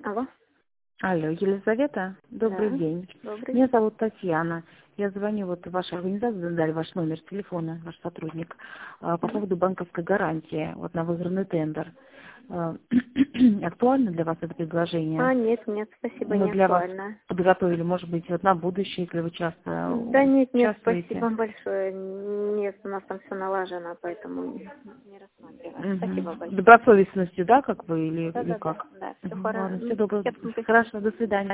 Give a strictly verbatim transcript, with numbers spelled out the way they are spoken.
Алло. Алло, Елизавета, добрый Да. день. Добрый. Меня зовут Татьяна. Я звоню, вот в вашей организации задали ваш номер телефона, ваш сотрудник, а, по поводу банковской гарантии, вот на выигранный тендер. А, Актуально для вас это предложение? А, нет, нет, спасибо, Мы не для вас актуально. подготовили, может быть, вот на будущее, если вы часто Да нет, нет, участвуете. спасибо большое. Нет, у нас там все налажено, поэтому не, не рассматриваем. Спасибо Угу. большое. Добросовестностью, да, как вы, или, Да, или да, да, как? да, все Мгм. Ладно, все хорошо. доброго. Хорошо, до свидания.